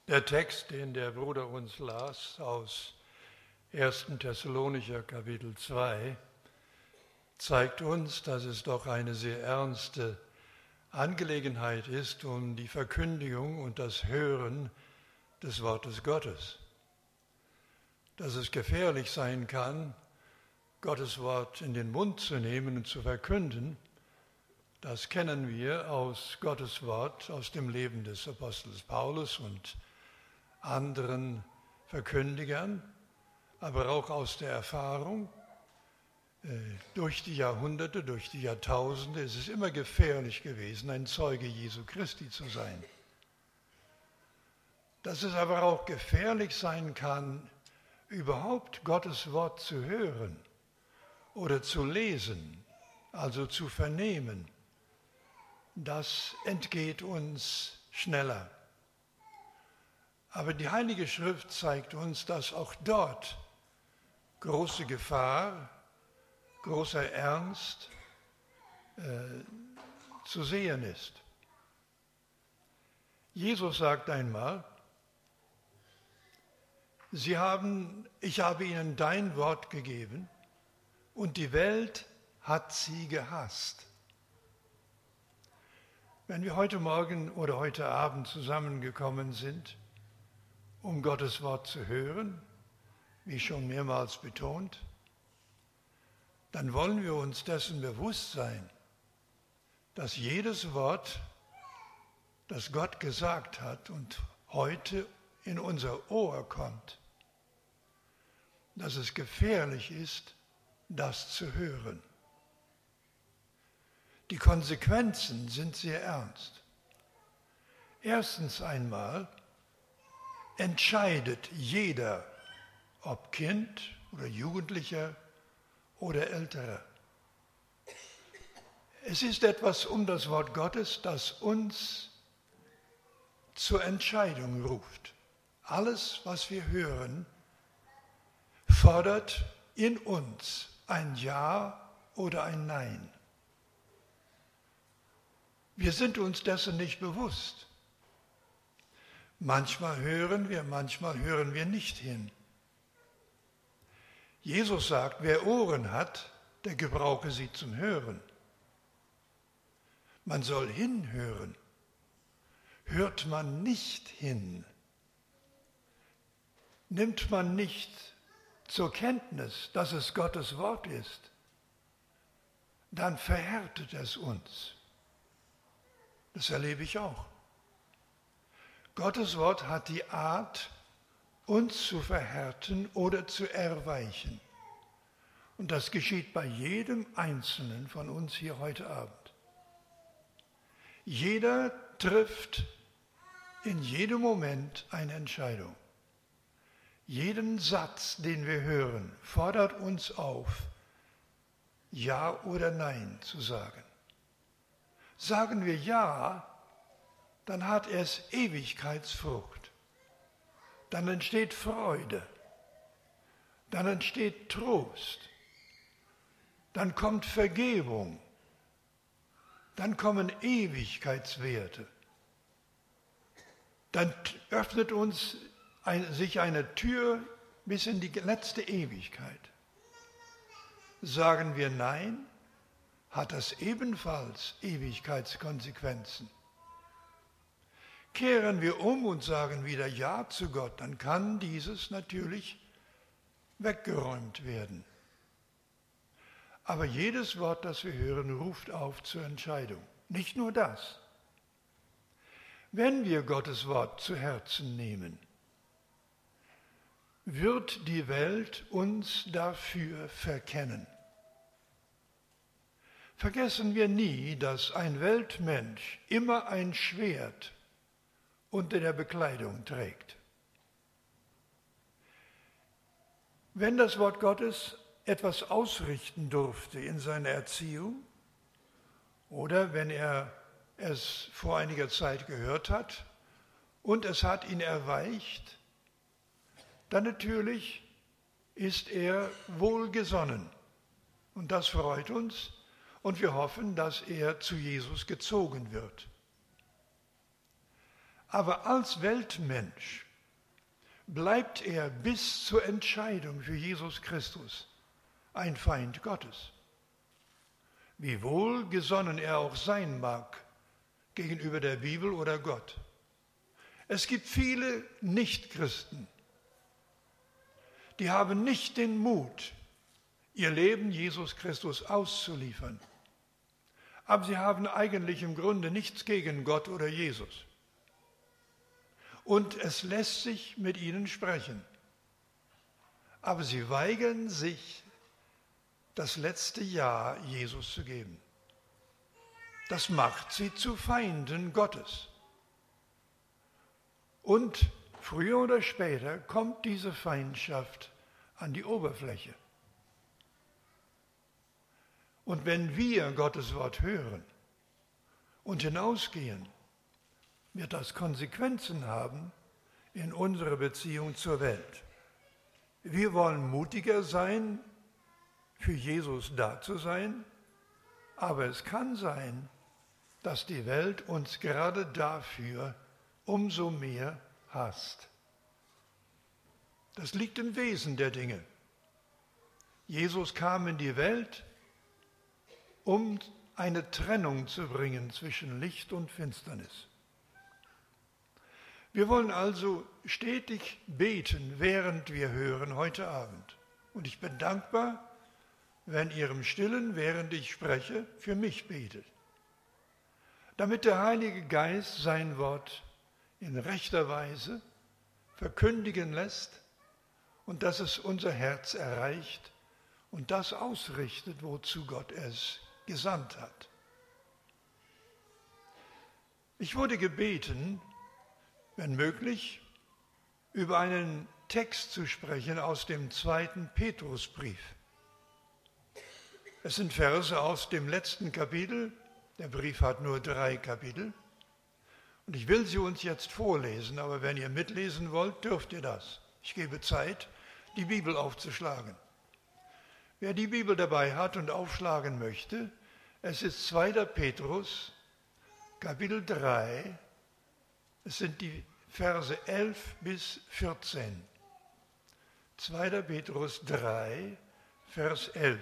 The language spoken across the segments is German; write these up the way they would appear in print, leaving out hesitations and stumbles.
Der Text, den der Bruder uns las aus 1. Thessalonicher Kapitel 2, zeigt uns, dass es doch eine sehr ernste Angelegenheit ist um die Verkündigung und das Hören des Wortes Gottes. Dass es gefährlich sein kann, Gottes Wort in den Mund zu nehmen und zu verkünden, das kennen wir aus Gottes Wort, aus dem Leben des Apostels Paulus und anderen Verkündigern, aber auch aus der Erfahrung. Durch die Jahrhunderte, durch die Jahrtausende ist es immer gefährlich gewesen, ein Zeuge Jesu Christi zu sein. Dass es aber auch gefährlich sein kann, überhaupt Gottes Wort zu hören oder zu lesen, also zu vernehmen, das entgeht uns schneller. Aber die Heilige Schrift zeigt uns, dass auch dort große Gefahr, großer Ernst zu sehen ist. Jesus sagt einmal, ich habe ihnen dein Wort gegeben und die Welt hat sie gehasst. Wenn wir heute Morgen oder heute Abend zusammengekommen sind, um Gottes Wort zu hören, wie schon mehrmals betont, dann wollen wir uns dessen bewusst sein, dass jedes Wort, das Gott gesagt hat und heute in unser Ohr kommt, dass es gefährlich ist, das zu hören. Die Konsequenzen sind sehr ernst. Erstens einmal entscheidet jeder, ob Kind oder Jugendlicher oder Älterer. Es ist etwas um das Wort Gottes, das uns zur Entscheidung ruft. Alles, was wir hören, fordert in uns ein Ja oder ein Nein. Wir sind uns dessen nicht bewusst. Manchmal hören wir nicht hin. Jesus sagt, wer Ohren hat, der gebrauche sie zum Hören. Man soll hinhören. Hört man nicht hin, nimmt man nicht zur Kenntnis, dass es Gottes Wort ist, dann verhärtet es uns. Das erlebe ich auch. Gottes Wort hat die Art, uns zu verhärten oder zu erweichen. Und das geschieht bei jedem Einzelnen von uns hier heute Abend. Jeder trifft in jedem Moment eine Entscheidung. Jeden Satz, den wir hören, fordert uns auf, Ja oder Nein zu sagen. Sagen wir Ja, dann hat es Ewigkeitsfrucht. Dann entsteht Freude. Dann entsteht Trost. Dann kommt Vergebung. Dann kommen Ewigkeitswerte. Dann öffnet sich eine Tür bis in die letzte Ewigkeit. Sagen wir Nein, hat das ebenfalls Ewigkeitskonsequenzen. Kehren wir um und sagen wieder Ja zu Gott, dann kann dieses natürlich weggeräumt werden. Aber jedes Wort, das wir hören, ruft auf zur Entscheidung. Nicht nur das. Wenn wir Gottes Wort zu Herzen nehmen, wird die Welt uns dafür verkennen. Vergessen wir nie, dass ein Weltmensch immer ein Schwert unter der Bekleidung trägt. Wenn das Wort Gottes etwas ausrichten durfte in seiner Erziehung oder wenn er es vor einiger Zeit gehört hat und es hat ihn erweicht, dann natürlich ist er wohlgesonnen. Und das freut uns und wir hoffen, dass er zu Jesus gezogen wird. Aber als Weltmensch bleibt er bis zur Entscheidung für Jesus Christus ein Feind Gottes. Wie wohlgesonnen er auch sein mag gegenüber der Bibel oder Gott. Es gibt viele Nichtchristen, die haben nicht den Mut, ihr Leben Jesus Christus auszuliefern. Aber sie haben eigentlich im Grunde nichts gegen Gott oder Jesus. Und es lässt sich mit ihnen sprechen. Aber sie weigern sich, das letzte Ja Jesus zu geben. Das macht sie zu Feinden Gottes. Und früher oder später kommt diese Feindschaft an die Oberfläche. Und wenn wir Gottes Wort hören und hinausgehen, wird das Konsequenzen haben in unserer Beziehung zur Welt. Wir wollen mutiger sein, für Jesus da zu sein, aber es kann sein, dass die Welt uns gerade dafür umso mehr hasst. Das liegt im Wesen der Dinge. Jesus kam in die Welt, um eine Trennung zu bringen zwischen Licht und Finsternis. Wir wollen also stetig beten, während wir hören heute Abend. Und ich bin dankbar, wenn ihr im Stillen, während ich spreche, für mich betet, damit der Heilige Geist sein Wort in rechter Weise verkündigen lässt und dass es unser Herz erreicht und das ausrichtet, wozu Gott es gesandt hat. Ich wurde gebeten, wenn möglich, über einen Text zu sprechen aus dem 2. Petrusbrief. Es sind Verse aus dem letzten Kapitel. Der Brief hat nur 3 Kapitel. Und ich will sie uns jetzt vorlesen, aber wenn ihr mitlesen wollt, dürft ihr das. Ich gebe Zeit, die Bibel aufzuschlagen. Wer die Bibel dabei hat und aufschlagen möchte, es ist 2. Petrus, Kapitel 3, es sind die Verse 11 bis 14. 2. Petrus 3, Vers 11.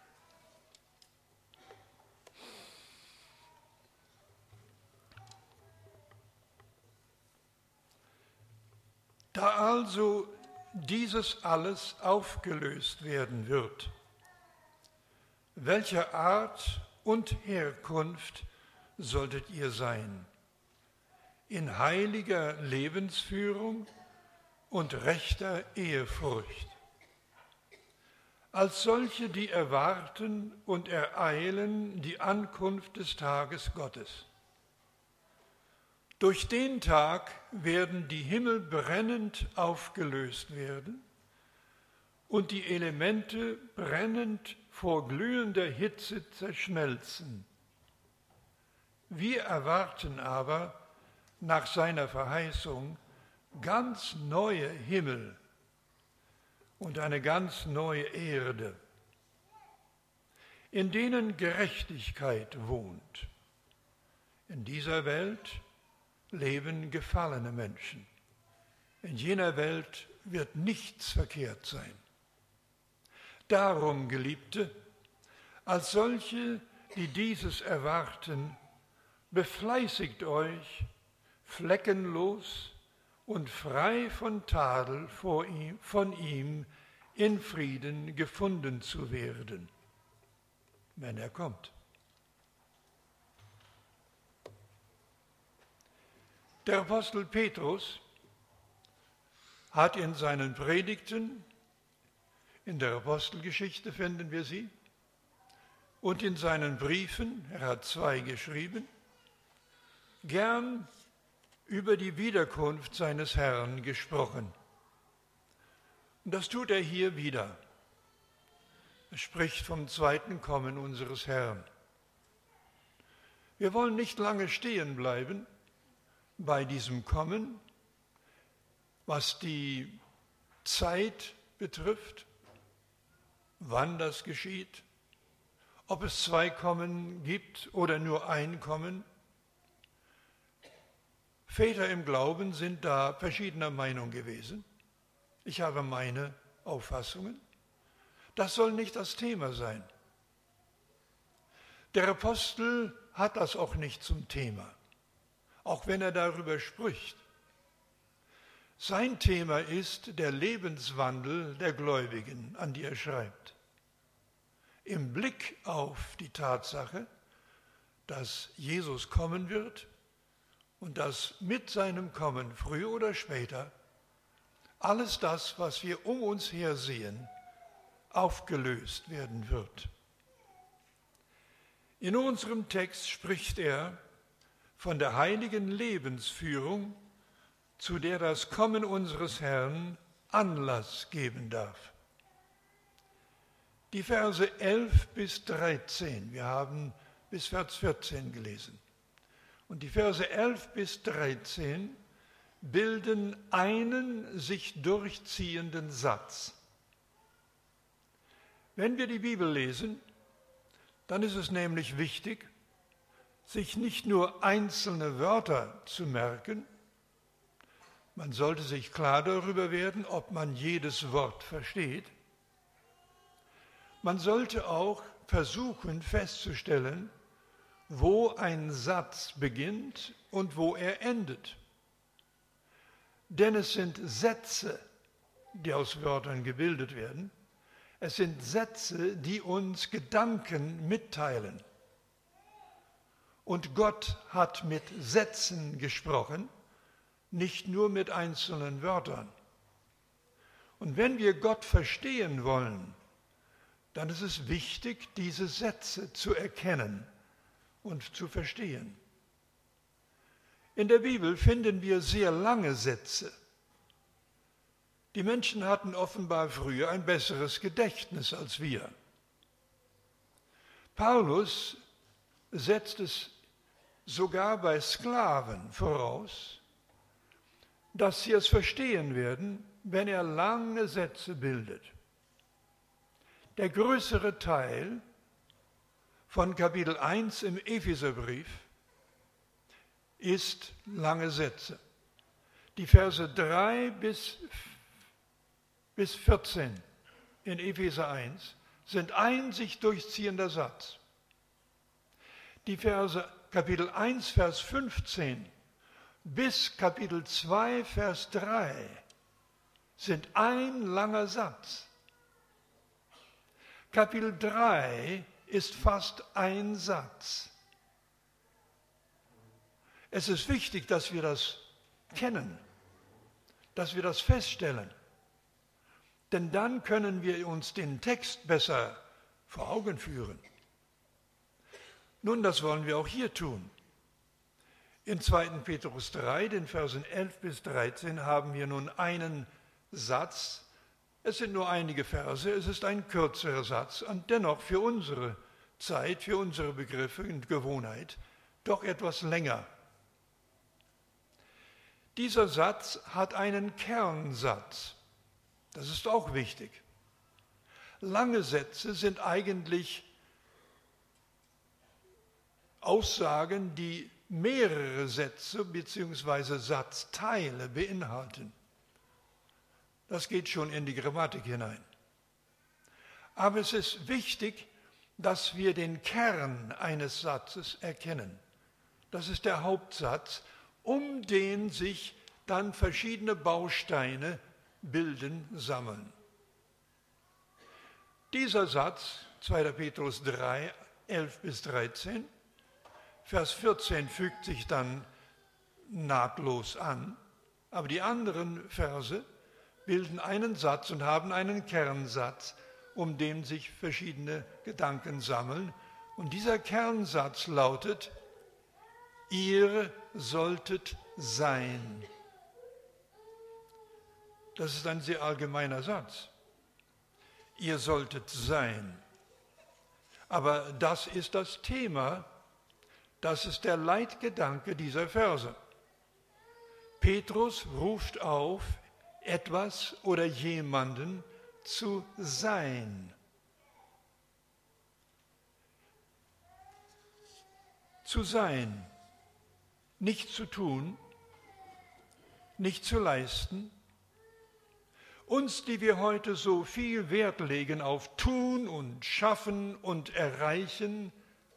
Da also dieses alles aufgelöst werden wird, welcher Art und Herkunft solltet ihr sein? In heiliger Lebensführung und rechter Ehrfurcht. Als solche, die erwarten und ereilen die Ankunft des Tages Gottes. Durch den Tag werden die Himmel brennend aufgelöst werden und die Elemente brennend vor glühender Hitze zerschmelzen. Wir erwarten aber nach seiner Verheißung ganz neue Himmel und eine ganz neue Erde, in denen Gerechtigkeit wohnt. In dieser Welt leben gefallene Menschen. In jener Welt wird nichts verkehrt sein. Darum, Geliebte, als solche, die dieses erwarten, befleißigt euch, fleckenlos und frei von Tadel von ihm in Frieden gefunden zu werden, wenn er kommt. Der Apostel Petrus hat in seinen Predigten, in der Apostelgeschichte finden wir sie, und in seinen Briefen, er hat 2 geschrieben, gern über die Wiederkunft seines Herrn gesprochen. Und das tut er hier wieder. Er spricht vom zweiten Kommen unseres Herrn. Wir wollen nicht lange stehen bleiben bei diesem Kommen, was die Zeit betrifft, wann das geschieht, ob es 2 Kommen gibt oder nur ein Kommen. Väter im Glauben sind da verschiedener Meinung gewesen. Ich habe meine Auffassungen. Das soll nicht das Thema sein. Der Apostel hat das auch nicht zum Thema, auch wenn er darüber spricht. Sein Thema ist der Lebenswandel der Gläubigen, an die er schreibt. Im Blick auf die Tatsache, dass Jesus kommen wird und dass mit seinem Kommen früher oder später alles das, was wir um uns her sehen, aufgelöst werden wird. In unserem Text spricht er von der heiligen Lebensführung, zu der das Kommen unseres Herrn Anlass geben darf. Die Verse 11 bis 13, wir haben bis Vers 14 gelesen. Und die Verse 11 bis 13 bilden einen sich durchziehenden Satz. Wenn wir die Bibel lesen, dann ist es nämlich wichtig, sich nicht nur einzelne Wörter zu merken. Man sollte sich klar darüber werden, ob man jedes Wort versteht. Man sollte auch versuchen festzustellen, wo ein Satz beginnt und wo er endet. Denn es sind Sätze, die aus Wörtern gebildet werden. Es sind Sätze, die uns Gedanken mitteilen. Und Gott hat mit Sätzen gesprochen, nicht nur mit einzelnen Wörtern. Und wenn wir Gott verstehen wollen, dann ist es wichtig, diese Sätze zu erkennen und zu verstehen. In der Bibel finden wir sehr lange Sätze. Die Menschen hatten offenbar früher ein besseres Gedächtnis als wir. Paulus setzt es sogar bei Sklaven voraus, dass sie es verstehen werden, wenn er lange Sätze bildet. Der größere Teil von Kapitel 1 im Epheserbrief ist lange Sätze. Die Verse 3 bis 14 in Epheser 1 sind ein sich durchziehender Satz. Die Verse Kapitel 1, Vers 15 bis Kapitel 2, Vers 3 sind ein langer Satz. Kapitel 3 ist fast ein Satz. Es ist wichtig, dass wir das kennen, dass wir das feststellen. Denn dann können wir uns den Text besser vor Augen führen. Nun, das wollen wir auch hier tun. In 2. Petrus 3, den Versen 11 bis 13, haben wir nun einen Satz. Es sind nur einige Verse, es ist ein kürzerer Satz und dennoch für unsere Zeit, für unsere Begriffe und Gewohnheit doch etwas länger. Dieser Satz hat einen Kernsatz. Das ist auch wichtig. Lange Sätze sind eigentlich Aussagen, die mehrere Sätze bzw. Satzteile beinhalten. Das geht schon in die Grammatik hinein. Aber es ist wichtig, dass wir den Kern eines Satzes erkennen. Das ist der Hauptsatz, um den sich dann verschiedene Bausteine bilden, sammeln. Dieser Satz, 2. Petrus 3, 11 bis 13, Vers 14 fügt sich dann nahtlos an, aber die anderen Verse bilden einen Satz und haben einen Kernsatz, um den sich verschiedene Gedanken sammeln. Und dieser Kernsatz lautet: Ihr solltet sein. Das ist ein sehr allgemeiner Satz. Ihr solltet sein. Aber das ist das Thema, das ist der Leitgedanke dieser Verse. Petrus ruft auf, etwas oder jemanden zu sein. Zu sein, nicht zu tun, nicht zu leisten? Uns, die wir heute so viel Wert legen auf Tun und Schaffen und Erreichen,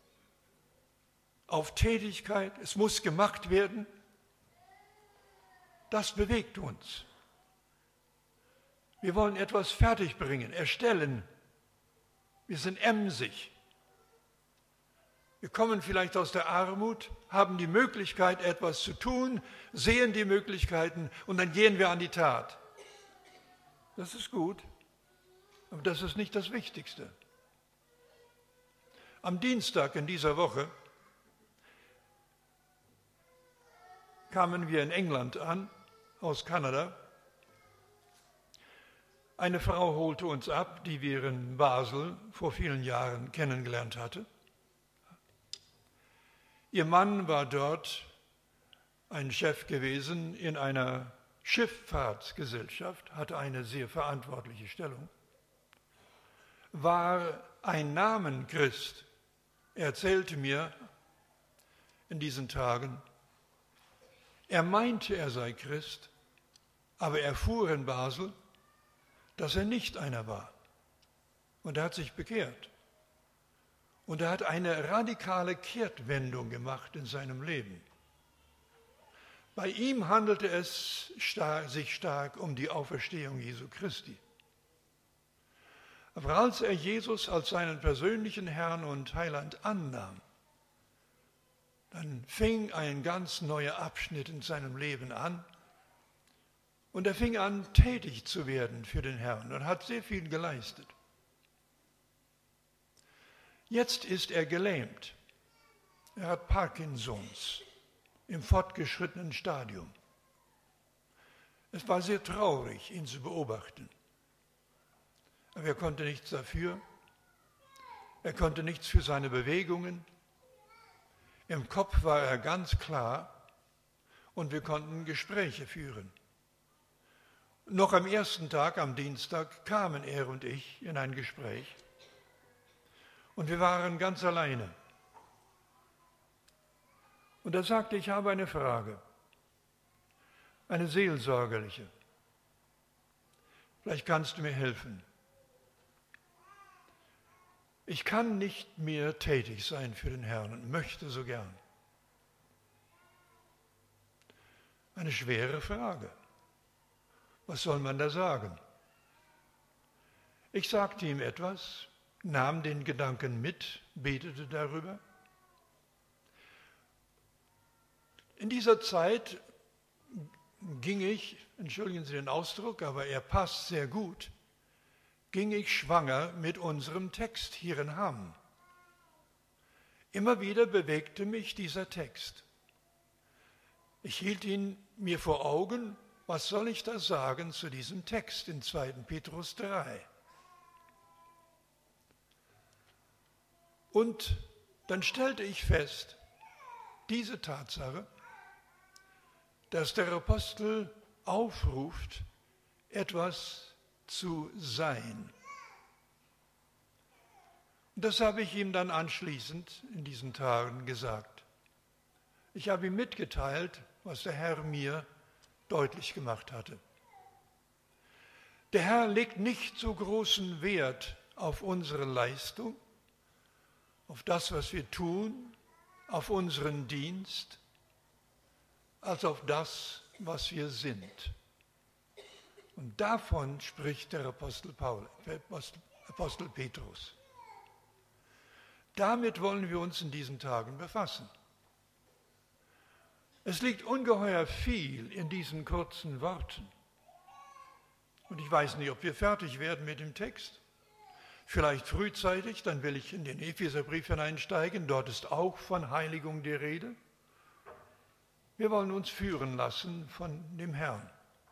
auf Tätigkeit, es muss gemacht werden, das bewegt uns. Wir wollen etwas fertigbringen, erstellen. Wir sind emsig. Wir kommen vielleicht aus der Armut, haben die Möglichkeit, etwas zu tun, sehen die Möglichkeiten und dann gehen wir an die Tat. Das ist gut, aber das ist nicht das Wichtigste. Am Dienstag in dieser Woche kamen wir in England an, aus Kanada. Eine Frau holte uns ab, die wir in Basel vor vielen Jahren kennengelernt hatte. Ihr Mann war dort ein Chef gewesen in einer Schifffahrtsgesellschaft, hatte eine sehr verantwortliche Stellung, war ein Namenchrist. Er erzählte mir in diesen Tagen, er meinte, er sei Christ, aber er erfuhr in Basel, dass er nicht einer war. Und er hat sich bekehrt. Und er hat eine radikale Kehrtwendung gemacht in seinem Leben. Bei ihm handelte es sich stark um die Auferstehung Jesu Christi. Aber als er Jesus als seinen persönlichen Herrn und Heiland annahm, dann fing ein ganz neuer Abschnitt in seinem Leben an und er fing an, tätig zu werden für den Herrn und hat sehr viel geleistet. Jetzt ist er gelähmt. Er hat Parkinsons im fortgeschrittenen Stadium. Es war sehr traurig, ihn zu beobachten. Aber er konnte nichts dafür. Er konnte nichts für seine Bewegungen. Im Kopf war er ganz klar und wir konnten Gespräche führen. Noch am ersten Tag, am Dienstag, kamen er und ich in ein Gespräch und wir waren ganz alleine. Und er sagte, ich habe eine Frage, eine seelsorgerliche. Vielleicht kannst du mir helfen. Ich kann nicht mehr tätig sein für den Herrn und möchte so gern. Eine schwere Frage. Was soll man da sagen? Ich sagte ihm etwas, nahm den Gedanken mit, betete darüber. In dieser Zeit ging ich, entschuldigen Sie den Ausdruck, aber er passt sehr gut, ging ich schwanger mit unserem Text hier in Hamm. Immer wieder bewegte mich dieser Text. Ich hielt ihn mir vor Augen, was soll ich da sagen zu diesem Text in 2. Petrus 3? Und dann stellte ich fest, diese Tatsache, dass der Apostel aufruft, etwas zu sein. Und das habe ich ihm dann anschließend in diesen Tagen gesagt. Ich habe ihm mitgeteilt, was der Herr mir deutlich gemacht hatte. Der Herr legt nicht so großen Wert auf unsere Leistung, auf das, was wir tun, auf unseren Dienst, als auf das, was wir sind. Und davon spricht der Apostel Petrus. Damit wollen wir uns in diesen Tagen befassen. Es liegt ungeheuer viel in diesen kurzen Worten. Und ich weiß nicht, ob wir fertig werden mit dem Text. Vielleicht frühzeitig, dann will ich in den Epheserbrief hineinsteigen. Dort ist auch von Heiligung die Rede. Wir wollen uns führen lassen von dem Herrn.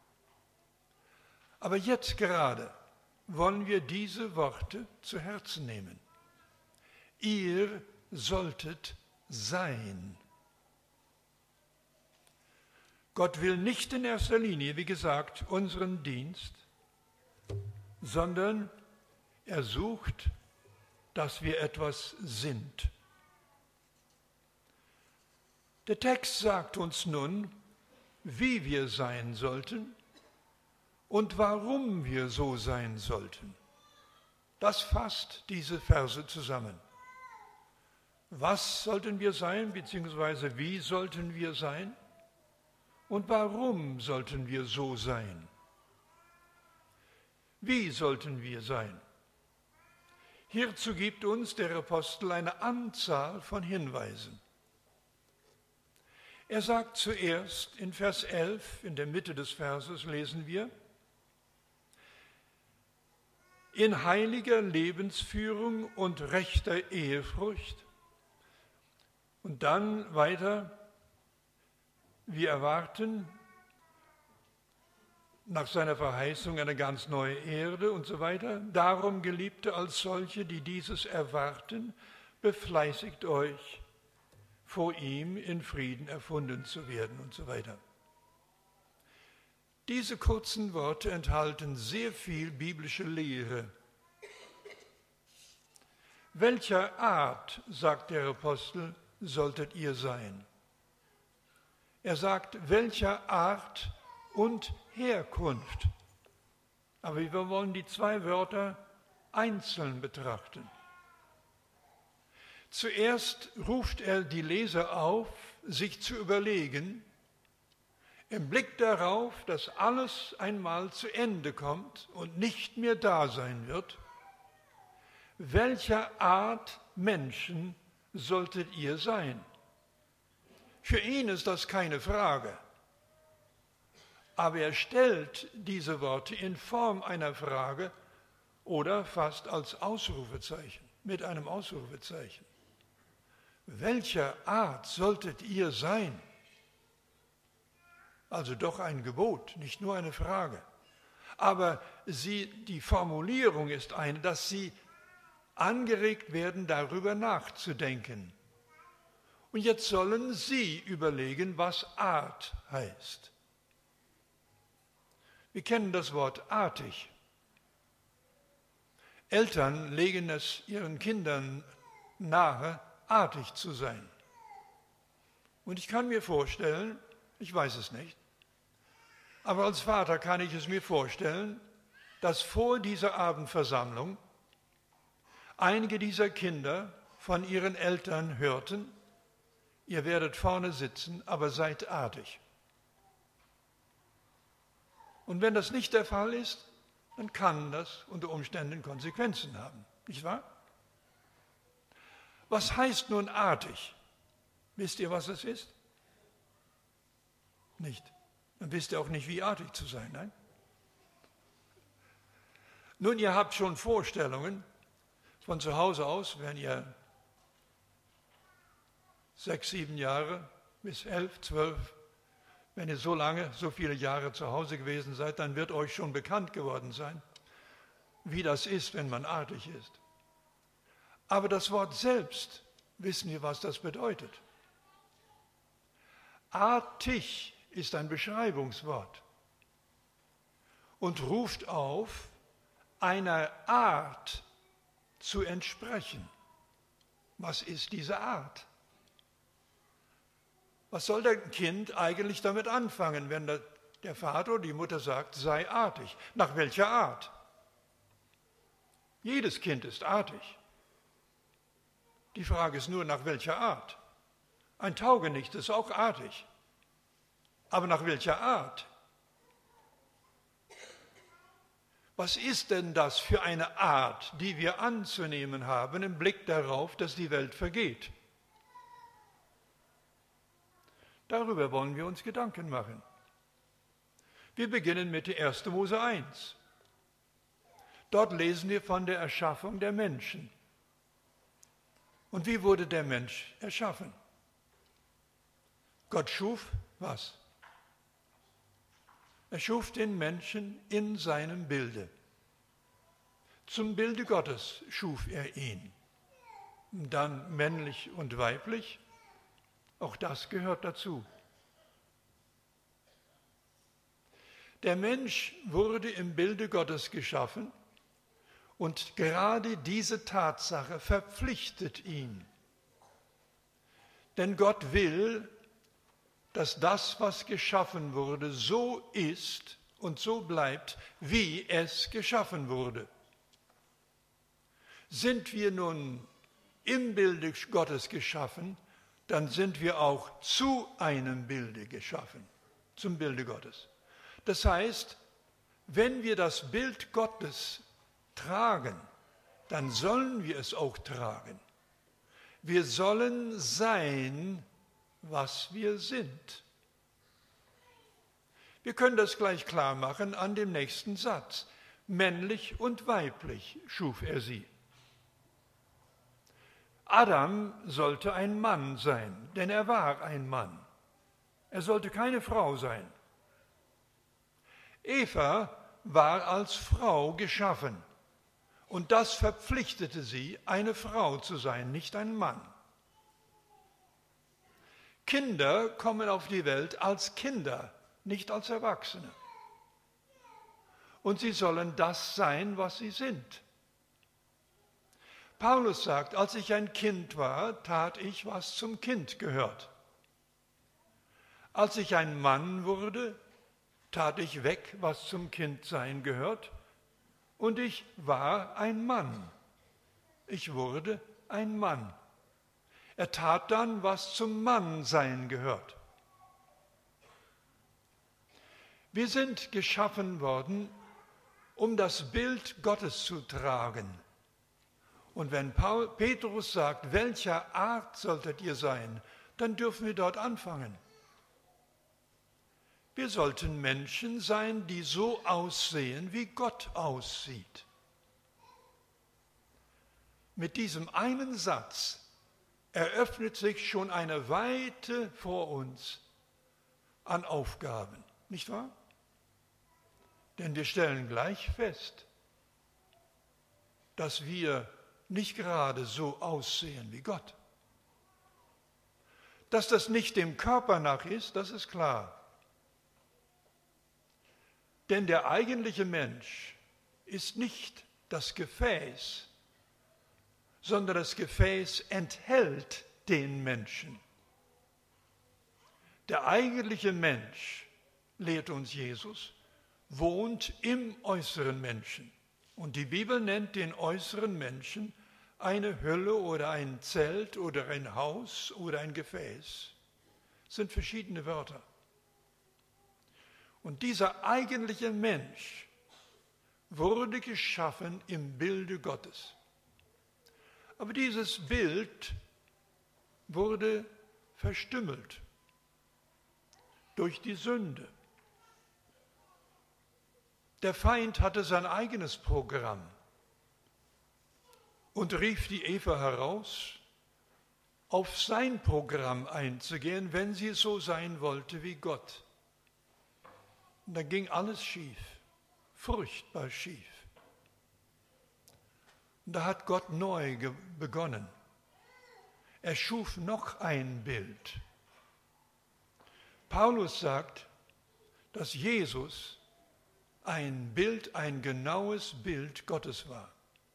Aber jetzt gerade wollen wir diese Worte zu Herzen nehmen. Ihr solltet sein. Gott will nicht in erster Linie, wie gesagt, unseren Dienst, sondern er sucht, dass wir etwas sind. Der Text sagt uns nun, wie wir sein sollten und warum wir so sein sollten. Das fasst diese Verse zusammen. Was sollten wir sein, beziehungsweise wie sollten wir sein und warum sollten wir so sein? Wie sollten wir sein? Hierzu gibt uns der Apostel eine Anzahl von Hinweisen. Er sagt zuerst in Vers 11, in der Mitte des Verses lesen wir, in heiliger Lebensführung und rechter Ehefurcht. Und dann weiter, wir erwarten nach seiner Verheißung eine ganz neue Erde und so weiter. Darum, Geliebte, als solche, die dieses erwarten, befleißigt euch, vor ihm in Frieden erfunden zu werden und so weiter. Diese kurzen Worte enthalten sehr viel biblische Lehre. Welcher Art, sagt der Apostel, solltet ihr sein? Er sagt, welcher Art und Herkunft. Aber wir wollen die zwei Wörter einzeln betrachten. Zuerst ruft er die Leser auf, sich zu überlegen, im Blick darauf, dass alles einmal zu Ende kommt und nicht mehr da sein wird, welcher Art Menschen solltet ihr sein? Für ihn ist das keine Frage. Aber er stellt diese Worte in Form einer Frage oder fast als Ausrufezeichen, mit einem Ausrufezeichen. Welcher Art solltet ihr sein? Also doch ein Gebot, nicht nur eine Frage. Aber die Formulierung ist eine, dass sie angeregt werden, darüber nachzudenken. Und jetzt sollen sie überlegen, was Art heißt. Wir kennen das Wort artig. Eltern legen es ihren Kindern nahe, artig zu sein. Und ich kann mir vorstellen, ich weiß es nicht, aber als Vater kann ich es mir vorstellen, dass vor dieser Abendversammlung einige dieser Kinder von ihren Eltern hörten, ihr werdet vorne sitzen, aber seid artig. Und wenn das nicht der Fall ist, dann kann das unter Umständen Konsequenzen haben, nicht wahr? Was heißt nun artig? Wisst ihr, was es ist? Nicht. Dann wisst ihr auch nicht, wie artig zu sein, nein? Nun, ihr habt schon Vorstellungen von zu Hause aus, wenn ihr 6, 7 Jahre bis 11, 12, wenn ihr so viele Jahre zu Hause gewesen seid, dann wird euch schon bekannt geworden sein, wie das ist, wenn man artig ist. Aber das Wort selbst, wissen wir, was das bedeutet. Artig ist ein Beschreibungswort und ruft auf, einer Art zu entsprechen. Was ist diese Art? Was soll der Kind eigentlich damit anfangen, wenn der Vater oder die Mutter sagt, sei artig? Nach welcher Art? Jedes Kind ist artig. Die Frage ist nur, nach welcher Art? Ein Taugenicht ist auch artig. Aber nach welcher Art? Was ist denn das für eine Art, die wir anzunehmen haben im Blick darauf, dass die Welt vergeht? Darüber wollen wir uns Gedanken machen. Wir beginnen mit der 1. Mose 1. Dort lesen wir von der Erschaffung der Menschen. Und wie wurde der Mensch erschaffen? Gott schuf was? Er schuf den Menschen in seinem Bilde. Zum Bilde Gottes schuf er ihn. Dann männlich und weiblich, auch das gehört dazu. Der Mensch wurde im Bilde Gottes geschaffen und gerade diese Tatsache verpflichtet ihn. Denn Gott will, dass das, was geschaffen wurde, so ist und so bleibt, wie es geschaffen wurde. Sind wir nun im Bilde Gottes geschaffen, dann sind wir auch zu einem Bilde geschaffen, zum Bilde Gottes. Das heißt, wenn wir das Bild Gottes tragen, dann sollen wir es auch tragen. Wir sollen sein, was wir sind. Wir können das gleich klar machen an dem nächsten Satz. Männlich und weiblich schuf er sie. Adam sollte ein Mann sein, denn er war ein Mann. Er sollte keine Frau sein. Eva war als Frau geschaffen und das verpflichtete sie, eine Frau zu sein, nicht ein Mann. Kinder kommen auf die Welt als Kinder, nicht als Erwachsene. Und sie sollen das sein, was sie sind. Paulus sagt, als ich ein Kind war, tat ich, was zum Kind gehört. Als ich ein Mann wurde, tat ich weg, was zum Kindsein gehört. Und ich war ein Mann. Ich wurde ein Mann. Er tat dann, was zum Mannsein gehört. Wir sind geschaffen worden, um das Bild Gottes zu tragen. Und wenn Petrus sagt, welcher Art solltet ihr sein, dann dürfen wir dort anfangen. Wir sollten Menschen sein, die so aussehen, wie Gott aussieht. Mit diesem einen Satz eröffnet sich schon eine Weite vor uns an Aufgaben, nicht wahr? Denn wir stellen gleich fest, dass wir nicht gerade so aussehen wie Gott. Dass das nicht dem Körper nach ist, das ist klar. Denn der eigentliche Mensch ist nicht das Gefäß, sondern das Gefäß enthält den Menschen. Der eigentliche Mensch, lehrt uns Jesus, wohnt im äußeren Menschen. Und die Bibel nennt den äußeren Menschen eine Hülle oder ein Zelt oder ein Haus oder ein Gefäß. Das sind verschiedene Wörter. Und dieser eigentliche Mensch wurde geschaffen im Bilde Gottes. Aber dieses Bild wurde verstümmelt durch die Sünde. Der Feind hatte sein eigenes Programm und rief die Eva heraus, auf sein Programm einzugehen, wenn sie so sein wollte wie Gott. Und dann ging alles schief, furchtbar schief. Und da hat Gott neu begonnen. Er schuf noch ein Bild. Paulus sagt, dass Jesus ein Bild, ein genaues Bild Gottes war.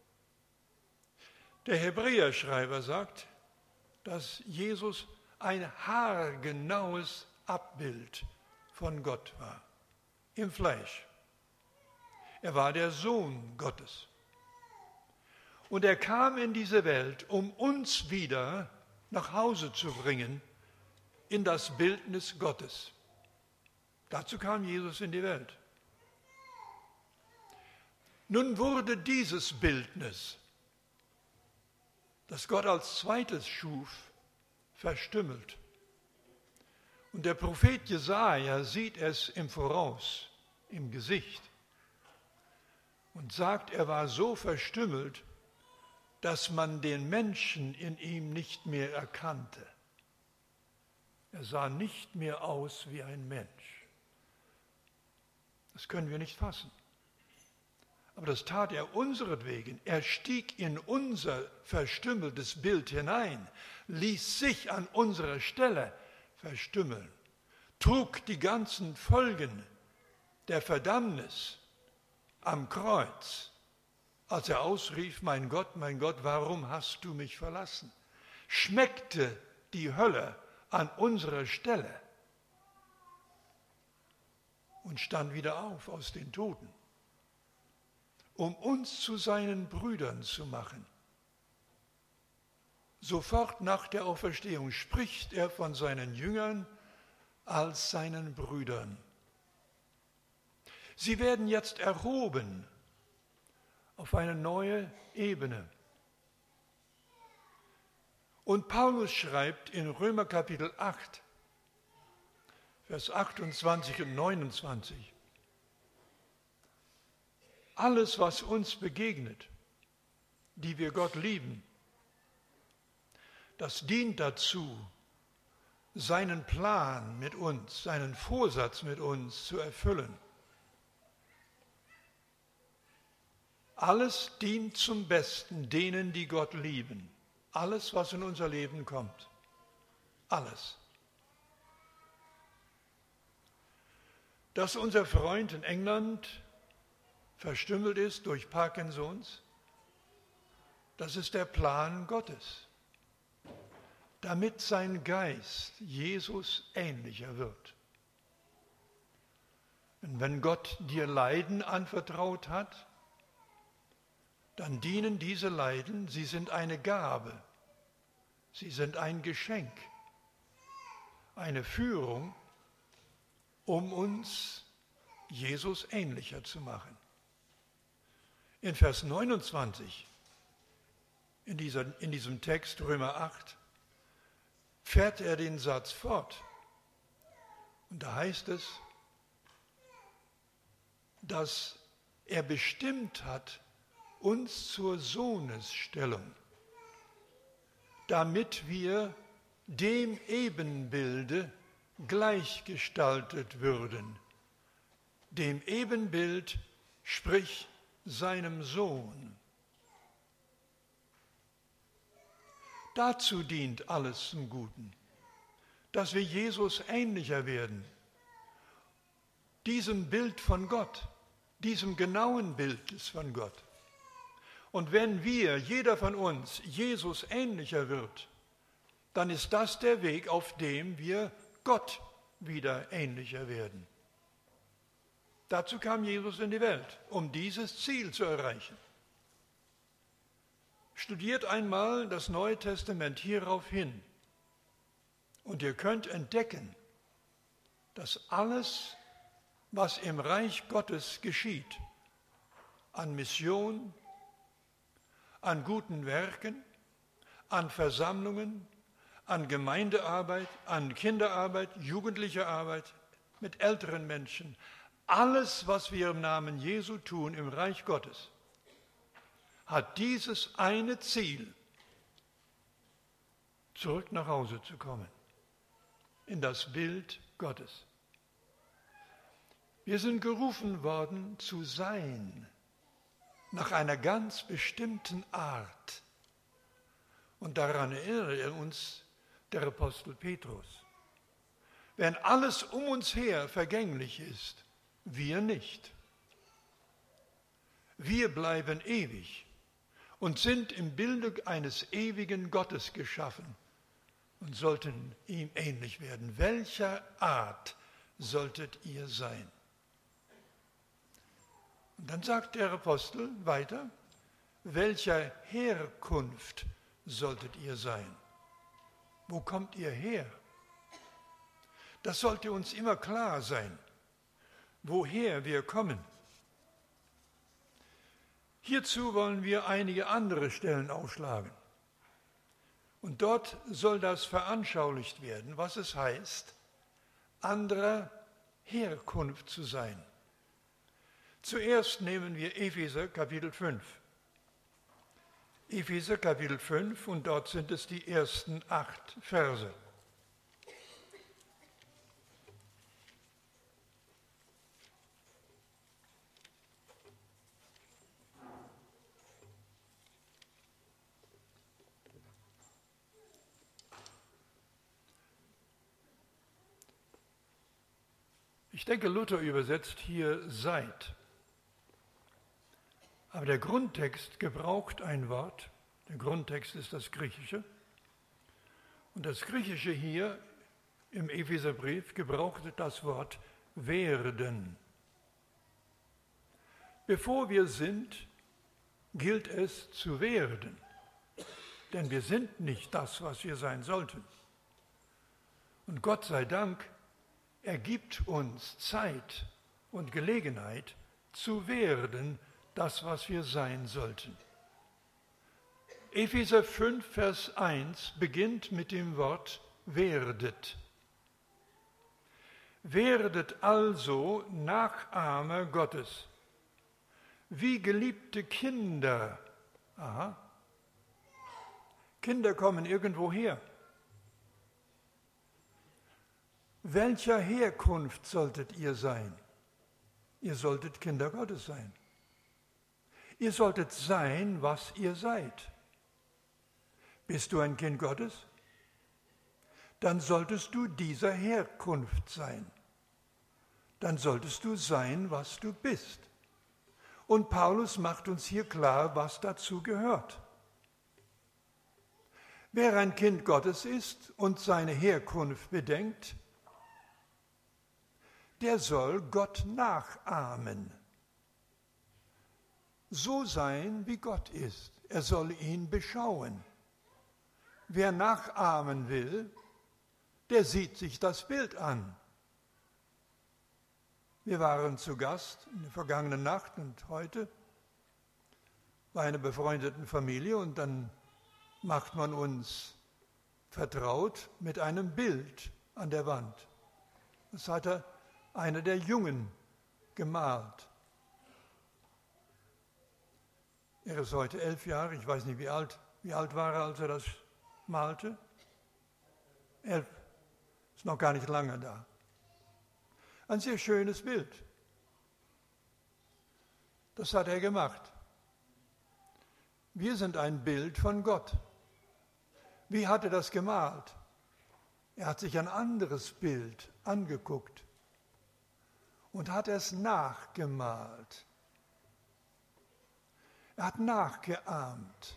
Der Hebräerschreiber sagt, dass Jesus ein haargenaues Abbild von Gott war, im Fleisch. Er war der Sohn Gottes. Und er kam in diese Welt, um uns wieder nach Hause zu bringen in das Bildnis Gottes. Dazu kam Jesus in die Welt. Nun wurde dieses Bildnis, das Gott als zweites schuf, verstümmelt. Und der Prophet Jesaja sieht es im Voraus, im Gesicht, und sagt, er war so verstümmelt, dass man den Menschen in ihm nicht mehr erkannte. Er sah nicht mehr aus wie ein Mensch. Das können wir nicht fassen. Aber das tat er unseretwegen. Er stieg in unser verstümmeltes Bild hinein, ließ sich an unserer Stelle verstümmeln, trug die ganzen Folgen der Verdammnis am Kreuz, als er ausrief, mein Gott, warum hast du mich verlassen? Schmeckte die Hölle an unserer Stelle und stand wieder auf aus den Toten, um uns zu seinen Brüdern zu machen. Sofort nach der Auferstehung spricht er von seinen Jüngern als seinen Brüdern. Sie werden jetzt erhoben auf eine neue Ebene. Und Paulus schreibt in Römer Kapitel 8, Vers 28 und 29, alles, was uns begegnet, die wir Gott lieben, das dient dazu, seinen Plan mit uns, seinen Vorsatz mit uns zu erfüllen. Alles dient zum Besten denen, die Gott lieben. Alles, was in unser Leben kommt. Alles. Dass unser Freund in England verstümmelt ist durch Parkinsons, das ist der Plan Gottes, damit sein Geist Jesus ähnlicher wird. Und wenn Gott dir Leiden anvertraut hat, dann dienen diese Leiden, sie sind eine Gabe, sie sind ein Geschenk, eine Führung, um uns Jesus ähnlicher zu machen. In Vers 29, in diesem Text Römer 8, fährt er den Satz fort. Und da heißt es, dass er bestimmt hat, uns zur Sohnesstellung, damit wir dem Ebenbilde gleichgestaltet würden. Dem Ebenbild, sprich seinem Sohn. Dazu dient alles zum Guten, dass wir Jesus ähnlicher werden, diesem Bild von Gott, diesem genauen Bild von Gott. Und wenn jeder von uns, Jesus ähnlicher wird, dann ist das der Weg, auf dem wir Gott wieder ähnlicher werden. Dazu kam Jesus in die Welt, um dieses Ziel zu erreichen. Studiert einmal das Neue Testament hierauf hin und ihr könnt entdecken, dass alles, was im Reich Gottes geschieht, an Mission, an guten Werken, an Versammlungen, an Gemeindearbeit, an Kinderarbeit, jugendliche Arbeit mit älteren Menschen, alles, was wir im Namen Jesu tun im Reich Gottes, hat dieses eine Ziel, zurück nach Hause zu kommen, in das Bild Gottes. Wir sind gerufen worden zu sein, nach einer ganz bestimmten Art. Und daran erinnert uns der Apostel Petrus. Wenn alles um uns her vergänglich ist, wir nicht. Wir bleiben ewig und sind im Bilde eines ewigen Gottes geschaffen und sollten ihm ähnlich werden. Welcher Art solltet ihr sein? Und dann sagt der Apostel weiter, welcher Herkunft solltet ihr sein? Wo kommt ihr her? Das sollte uns immer klar sein, woher wir kommen. Hierzu wollen wir einige andere Stellen aufschlagen. Und dort soll das veranschaulicht werden, was es heißt, anderer Herkunft zu sein. Zuerst nehmen wir Epheser Kapitel 5. Epheser Kapitel 5 und dort sind es die ersten 8 Verse. Ich denke, Luther übersetzt hier seid. Aber der Grundtext gebraucht ein Wort. Der Grundtext ist das Griechische. Und das Griechische hier im Epheserbrief gebraucht das Wort werden. Bevor wir sind, gilt es zu werden. Denn wir sind nicht das, was wir sein sollten. Und Gott sei Dank, er gibt uns Zeit und Gelegenheit zu werden, das, was wir sein sollten. Epheser 5, Vers 1 beginnt mit dem Wort werdet. Werdet also Nachahmer Gottes, wie geliebte Kinder. Aha. Kinder kommen irgendwo her. Welcher Herkunft solltet ihr sein? Ihr solltet Kinder Gottes sein. Ihr solltet sein, was ihr seid. Bist du ein Kind Gottes? Dann solltest du dieser Herkunft sein. Dann solltest du sein, was du bist. Und Paulus macht uns hier klar, was dazu gehört. Wer ein Kind Gottes ist und seine Herkunft bedenkt, der soll Gott nachahmen. So sein, wie Gott ist. Er soll ihn beschauen. Wer nachahmen will, der sieht sich das Bild an. Wir waren zu Gast in der vergangenen Nacht und heute bei einer befreundeten Familie und dann macht man uns vertraut mit einem Bild an der Wand. Das hatte einer der Jungen gemalt. Er ist heute 11 Jahre, ich weiß nicht wie alt war er, als er das malte? 11, ist noch gar nicht lange da. Ein sehr schönes Bild. Das hat er gemacht. Wir sind ein Bild von Gott. Wie hat er das gemalt? Er hat sich ein anderes Bild angeguckt und hat es nachgemalt. Er hat nachgeahmt.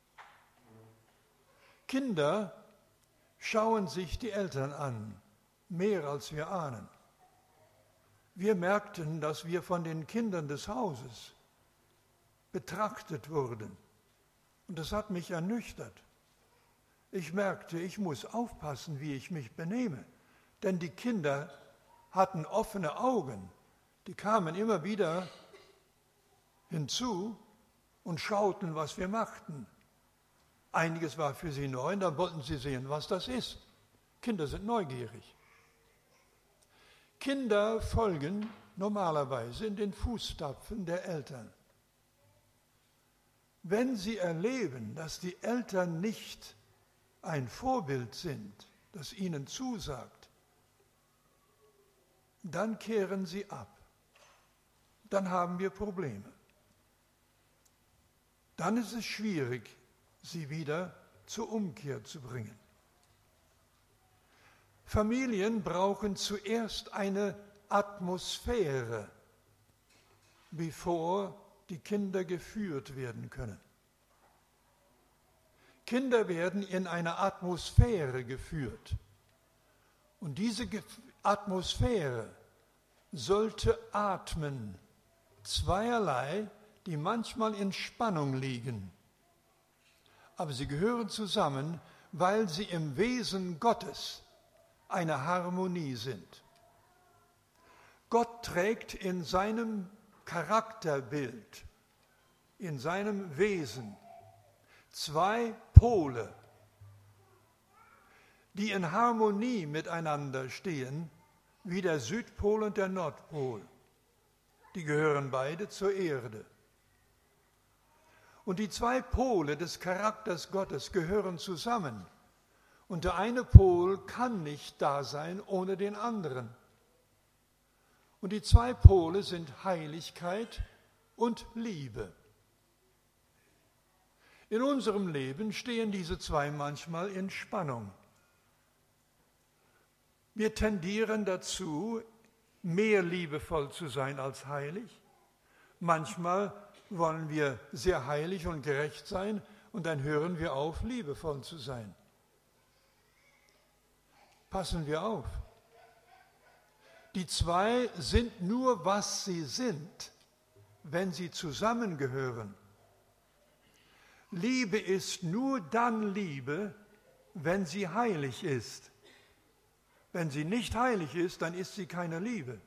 Kinder schauen sich die Eltern an, mehr als wir ahnen. Wir merkten, dass wir von den Kindern des Hauses betrachtet wurden. Und das hat mich ernüchtert. Ich merkte, ich muss aufpassen, wie ich mich benehme. Denn die Kinder hatten offene Augen. Die kamen immer wieder hinzu und schauten, was wir machten. Einiges war für sie neu und dann wollten sie sehen, was das ist. Kinder sind neugierig. Kinder folgen normalerweise in den Fußstapfen der Eltern. Wenn sie erleben, dass die Eltern nicht ein Vorbild sind, das ihnen zusagt, dann kehren sie ab. Dann haben wir Probleme. Dann ist es schwierig, sie wieder zur Umkehr zu bringen. Familien brauchen zuerst eine Atmosphäre, bevor die Kinder geführt werden können. Kinder werden in einer Atmosphäre geführt. Und diese Atmosphäre sollte atmen, zweierlei, die manchmal in Spannung liegen. Aber sie gehören zusammen, weil sie im Wesen Gottes eine Harmonie sind. Gott trägt in seinem Charakterbild, in seinem Wesen zwei Pole, die in Harmonie miteinander stehen, wie der Südpol und der Nordpol. Die gehören beide zur Erde. Und die zwei Pole des Charakters Gottes gehören zusammen. Und der eine Pol kann nicht da sein ohne den anderen. Und die zwei Pole sind Heiligkeit und Liebe. In unserem Leben stehen diese zwei manchmal in Spannung. Wir tendieren dazu, mehr liebevoll zu sein als heilig. Manchmal wollen wir sehr heilig und gerecht sein und dann hören wir auf, liebevoll zu sein. Passen wir auf. Die zwei sind nur, was sie sind, wenn sie zusammengehören. Liebe ist nur dann Liebe, wenn sie heilig ist. Wenn sie nicht heilig ist, dann ist sie keine Liebe.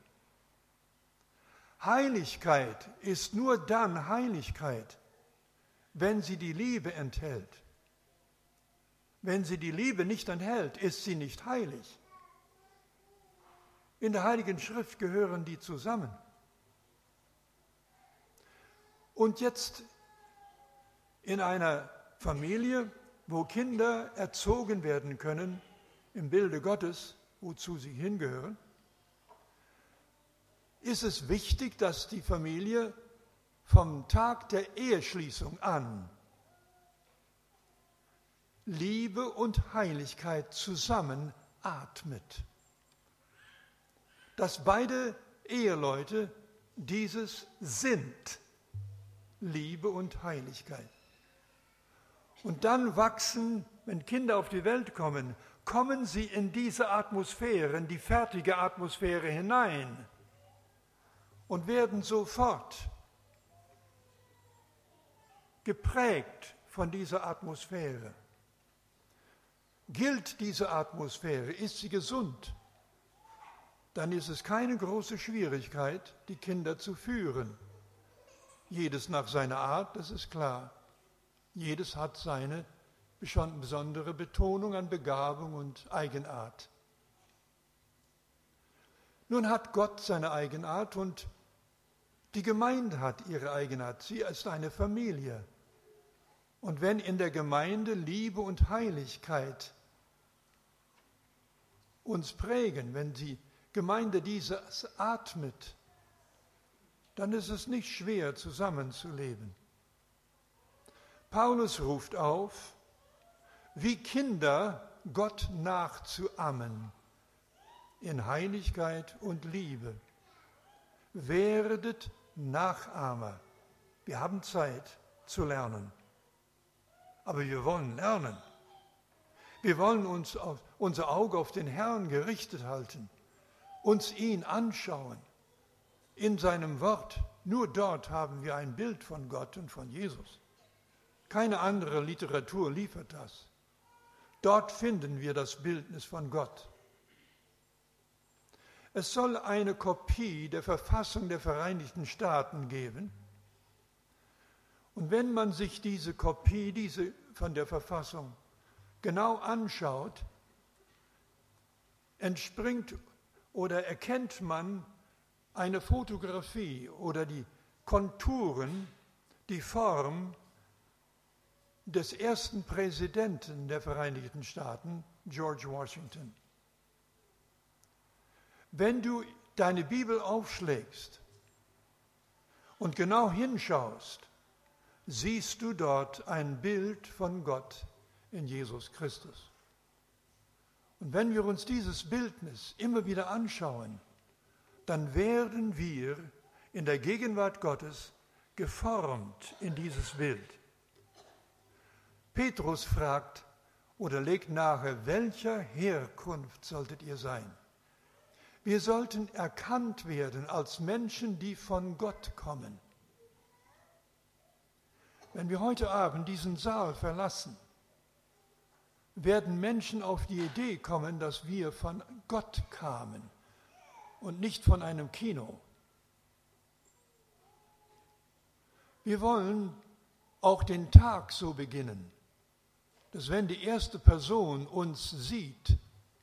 Heiligkeit ist nur dann Heiligkeit, wenn sie die Liebe enthält. Wenn sie die Liebe nicht enthält, ist sie nicht heilig. In der Heiligen Schrift gehören die zusammen. Und jetzt in einer Familie, wo Kinder erzogen werden können im Bilde Gottes, wozu sie hingehören, ist es wichtig, dass die Familie vom Tag der Eheschließung an Liebe und Heiligkeit zusammen atmet. Dass beide Eheleute dieses sind, Liebe und Heiligkeit. Und dann wachsen, wenn Kinder auf die Welt kommen, kommen sie in diese Atmosphäre, in die fertige Atmosphäre hinein und werden sofort geprägt von dieser Atmosphäre. Gilt diese Atmosphäre, ist sie gesund, dann ist es keine große Schwierigkeit, die Kinder zu führen. Jedes nach seiner Art, das ist klar. Jedes hat seine besondere Betonung an Begabung und Eigenart. Nun hat Gott seine Eigenart und die Gemeinde hat ihre Eigenart. Sie ist eine Familie. Und wenn in der Gemeinde Liebe und Heiligkeit uns prägen, wenn die Gemeinde dieses atmet, dann ist es nicht schwer, zusammenzuleben. Paulus ruft auf, wie Kinder Gott nachzuahmen, in Heiligkeit und Liebe. Werdet Nachahmer. Wir haben Zeit zu lernen. Aber wir wollen lernen. Wir wollen unser Auge auf den Herrn gerichtet halten, uns ihn anschauen. In seinem Wort, nur dort haben wir ein Bild von Gott und von Jesus. Keine andere Literatur liefert das. Dort finden wir das Bildnis von Gott. Es soll eine Kopie der Verfassung der Vereinigten Staaten geben. Und wenn man sich diese Kopie, von der Verfassung genau anschaut, entspringt oder erkennt man eine Fotografie oder die Konturen, die Form des ersten Präsidenten der Vereinigten Staaten, George Washington. Wenn du deine Bibel aufschlägst und genau hinschaust, siehst du dort ein Bild von Gott in Jesus Christus. Und wenn wir uns dieses Bildnis immer wieder anschauen, dann werden wir in der Gegenwart Gottes geformt in dieses Bild. Petrus fragt oder legt nahe, welcher Herkunft solltet ihr sein? Wir sollten erkannt werden als Menschen, die von Gott kommen. Wenn wir heute Abend diesen Saal verlassen, werden Menschen auf die Idee kommen, dass wir von Gott kamen und nicht von einem Kino. Wir wollen auch den Tag so beginnen, dass wenn die erste Person uns sieht,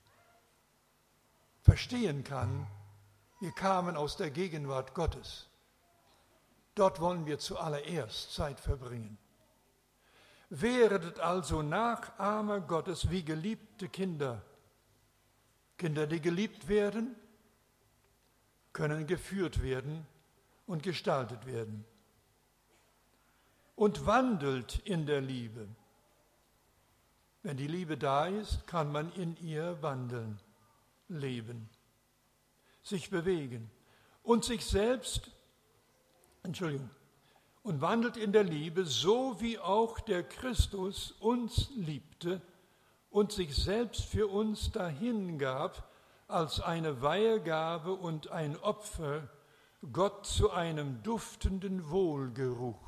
verstehen kann, wir kamen aus der Gegenwart Gottes. Dort wollen wir zuallererst Zeit verbringen. Werdet also Nachahmer Gottes wie geliebte Kinder. Kinder, die geliebt werden, können geführt werden und gestaltet werden. Und wandelt in der Liebe. Wenn die Liebe da ist, kann man in ihr wandeln. Leben, sich bewegen und sich selbst, und wandelt in der Liebe, so wie auch der Christus uns liebte und sich selbst für uns dahingab, als eine Weihegabe und ein Opfer Gott zu einem duftenden Wohlgeruch.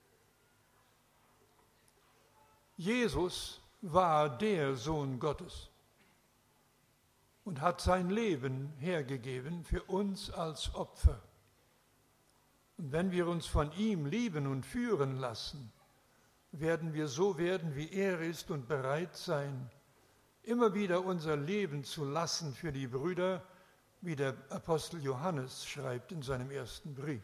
Jesus war der Sohn Gottes und hat sein Leben hergegeben für uns als Opfer. Und wenn wir uns von ihm lieben und führen lassen, werden wir so werden, wie er ist und bereit sein, immer wieder unser Leben zu lassen für die Brüder, wie der Apostel Johannes schreibt in seinem ersten Brief.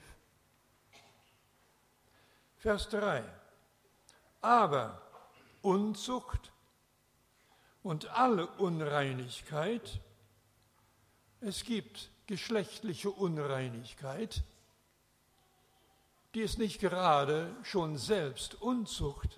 Vers 3. Aber Unzucht und alle Unreinigkeit, es gibt geschlechtliche Unreinigkeit, die ist nicht gerade schon selbst Unzucht,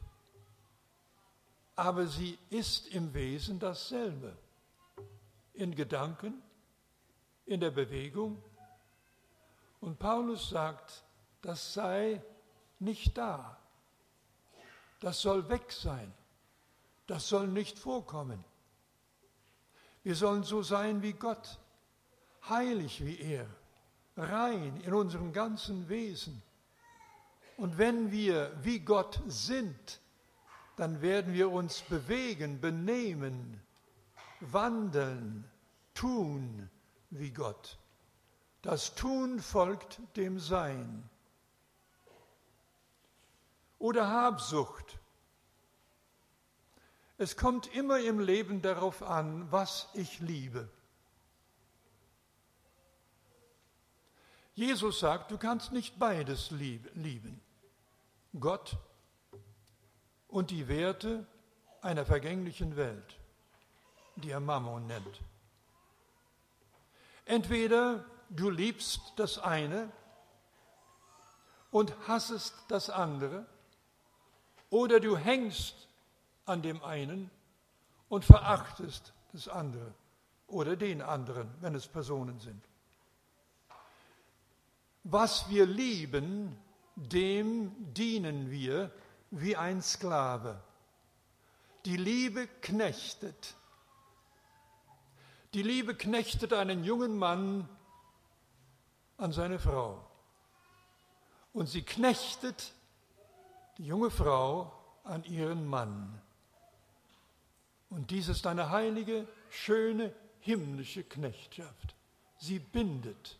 aber sie ist im Wesen dasselbe. In Gedanken, in der Bewegung. Und Paulus sagt, das sei nicht da. Das soll weg sein. Das soll nicht vorkommen. Wir sollen so sein wie Gott, heilig wie er, rein in unserem ganzen Wesen. Und wenn wir wie Gott sind, dann werden wir uns bewegen, benehmen, wandeln, tun wie Gott. Das Tun folgt dem Sein. Oder Habsucht. Es kommt immer im Leben darauf an, was ich liebe. Jesus sagt, du kannst nicht beides lieben. Gott und die Werte einer vergänglichen Welt, die er Mammon nennt. Entweder du liebst das eine und hassest das andere, oder du hängst an dem einen und verachtest das andere oder den anderen, wenn es Personen sind. Was wir lieben, dem dienen wir wie ein Sklave. Die Liebe knechtet. Die Liebe knechtet einen jungen Mann an seine Frau. Und sie knechtet die junge Frau an ihren Mann. Und dies ist eine heilige, schöne, himmlische Knechtschaft. Sie bindet.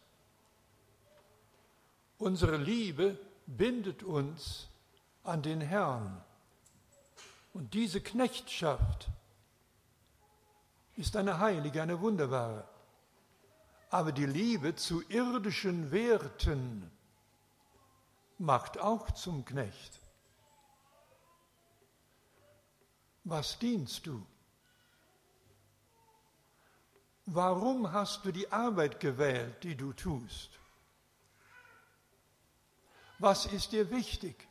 Unsere Liebe bindet uns an den Herrn. Und diese Knechtschaft ist eine heilige, eine wunderbare. Aber die Liebe zu irdischen Werten macht auch zum Knecht. Was dienst du? Warum hast du die Arbeit gewählt, die du tust? Was ist dir wichtig?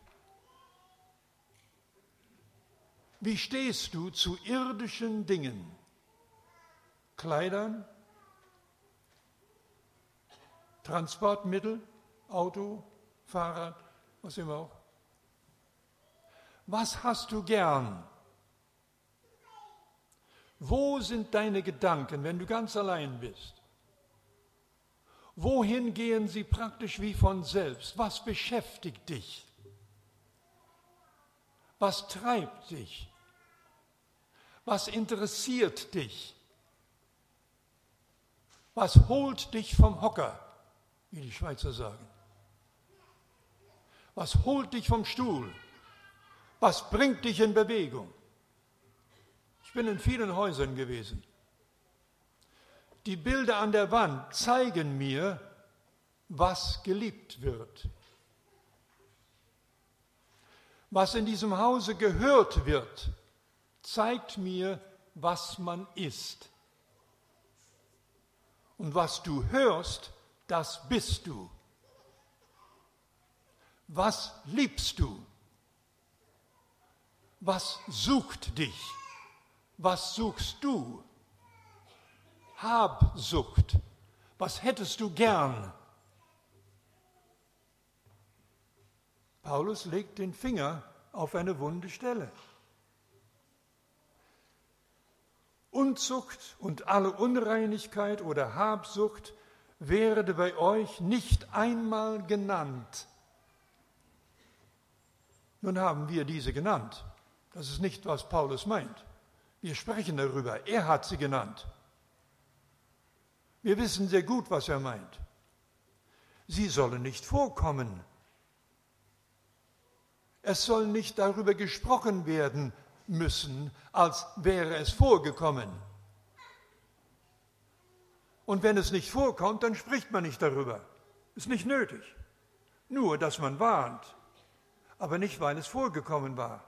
Wie stehst du zu irdischen Dingen? Kleidern, Transportmittel, Auto, Fahrrad, was immer auch. Was hast du gern? Wo sind deine Gedanken, wenn du ganz allein bist? Wohin gehen sie praktisch wie von selbst? Was beschäftigt dich? Was treibt dich? Was interessiert dich? Was holt dich vom Hocker, wie die Schweizer sagen? Was holt dich vom Stuhl? Was bringt dich in Bewegung? Ich bin in vielen Häusern gewesen. Die Bilder an der Wand zeigen mir, was geliebt wird. Was in diesem Hause gehört wird, zeigt mir, was man ist. Und was du hörst, das bist du. Was liebst du? Was sucht dich? Was suchst du? Habsucht. Was hättest du gern? Paulus legt den Finger auf eine wunde Stelle. Unzucht und alle Unreinigkeit oder Habsucht werde bei euch nicht einmal genannt. Nun haben wir diese genannt. Das ist nicht, was Paulus meint. Wir sprechen darüber. Er hat sie genannt. Wir wissen sehr gut, was er meint. Sie sollen nicht vorkommen. Es soll nicht darüber gesprochen werden müssen, als wäre es vorgekommen. Und wenn es nicht vorkommt, dann spricht man nicht darüber. Ist nicht nötig. Nur, dass man warnt, aber nicht, weil es vorgekommen war.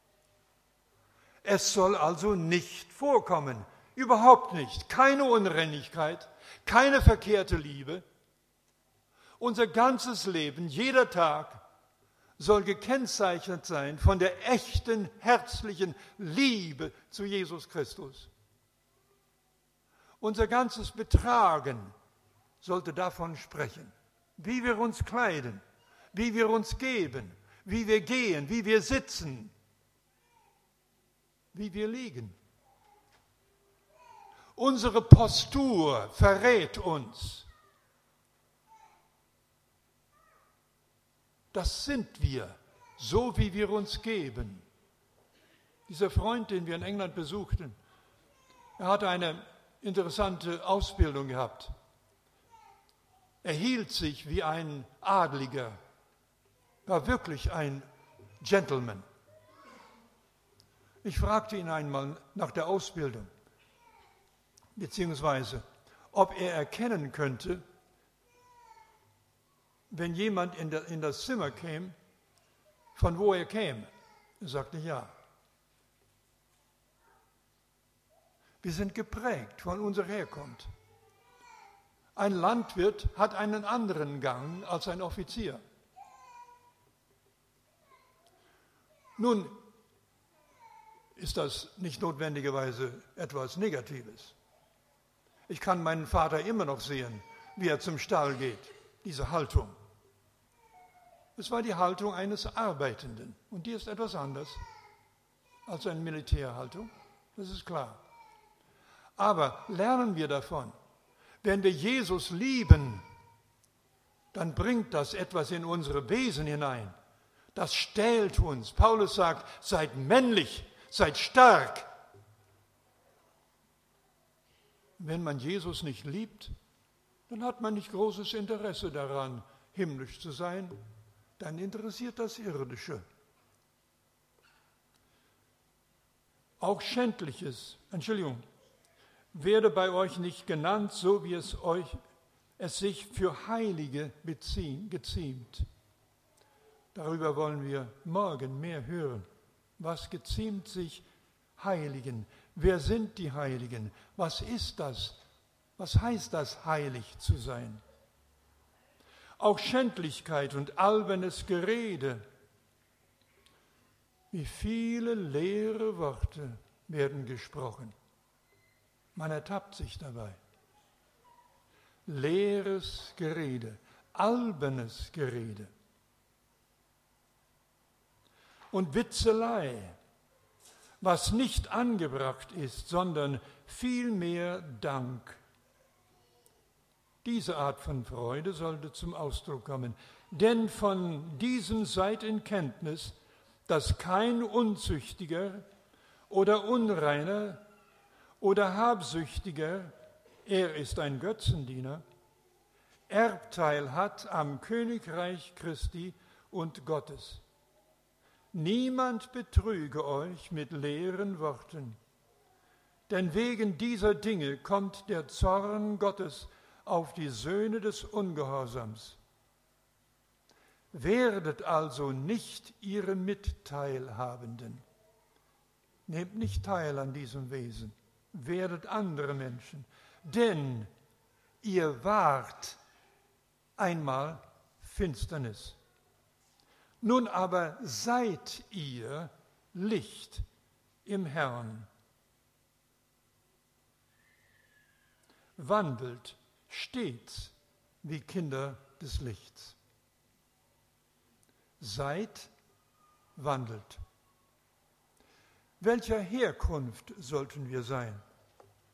Es soll also nicht vorkommen, überhaupt nicht. Keine Unreinigkeit, keine verkehrte Liebe. Unser ganzes Leben, jeder Tag, soll gekennzeichnet sein von der echten, herzlichen Liebe zu Jesus Christus. Unser ganzes Betragen sollte davon sprechen, wie wir uns kleiden, wie wir uns geben, wie wir gehen, wie wir sitzen, wie wir liegen. Unsere Postur verrät uns. Das sind wir, so wie wir uns geben. Dieser Freund, den wir in England besuchten, er hatte eine interessante Ausbildung gehabt. Er hielt sich wie ein Adliger, war wirklich ein Gentleman. Ich fragte ihn einmal nach der Ausbildung, beziehungsweise ob er erkennen könnte, wenn jemand in das Zimmer käme, von wo er käme. Er sagte ja. Wir sind geprägt von unserer Herkunft. Ein Landwirt hat einen anderen Gang als ein Offizier. Nun ist das nicht notwendigerweise etwas Negatives. Ich kann meinen Vater immer noch sehen, wie er zum Stall geht, diese Haltung. Es war die Haltung eines Arbeitenden und die ist etwas anders als eine Militärhaltung, das ist klar. Aber lernen wir davon, wenn wir Jesus lieben, dann bringt das etwas in unsere Wesen hinein. Das stählt uns. Paulus sagt, seid männlich, seid stark. Wenn man Jesus nicht liebt, dann hat man nicht großes Interesse daran, himmlisch zu sein. Dann interessiert das Irdische. Auch Schändliches, werde bei euch nicht genannt, so wie es sich für Heilige geziemt. Darüber wollen wir morgen mehr hören. Was geziemt sich Heiligen? Wer sind die Heiligen? Was ist das? Was heißt das, heilig zu sein? Auch Schändlichkeit und albernes Gerede. Wie viele leere Worte werden gesprochen. Man ertappt sich dabei. Leeres Gerede, albernes Gerede. Und Witzelei, was nicht angebracht ist, sondern vielmehr Dank. Diese Art von Freude sollte zum Ausdruck kommen. Denn von diesem seid in Kenntnis, dass kein Unzüchtiger oder Unreiner oder Habsüchtiger, er ist ein Götzendiener, Erbteil hat am Königreich Christi und Gottes. Niemand betrüge euch mit leeren Worten, denn wegen dieser Dinge kommt der Zorn Gottes auf die Söhne des Ungehorsams. Werdet also nicht ihre Mitteilhabenden. Nehmt nicht teil an diesem Wesen. Werdet andere Menschen, denn ihr wart einmal Finsternis. Nun aber seid ihr Licht im Herrn. Wandelt stets wie Kinder des Lichts. Seid, wandelt. Welcher Herkunft sollten wir sein?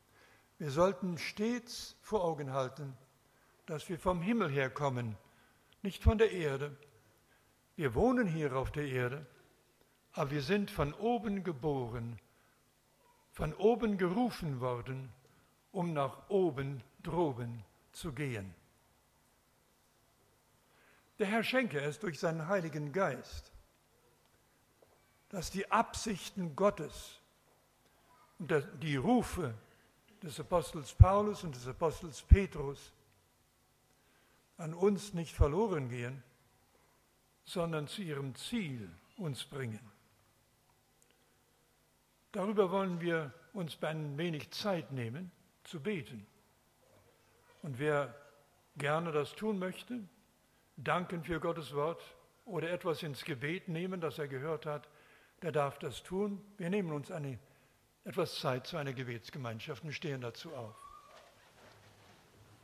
Wir sollten stets vor Augen halten, dass wir vom Himmel herkommen, nicht von der Erde. Wir wohnen hier auf der Erde, aber wir sind von oben geboren, von oben gerufen worden, um nach oben droben zu gehen. Der Herr schenke es durch seinen Heiligen Geist, dass die Absichten Gottes und die Rufe des Apostels Paulus und des Apostels Petrus an uns nicht verloren gehen, sondern zu ihrem Ziel uns bringen. Darüber wollen wir uns ein wenig Zeit nehmen, zu beten. Und wer gerne das tun möchte, danken für Gottes Wort oder etwas ins Gebet nehmen, das er gehört hat, der darf das tun. Wir nehmen uns etwas Zeit zu einer Gebetsgemeinschaft und stehen dazu auf.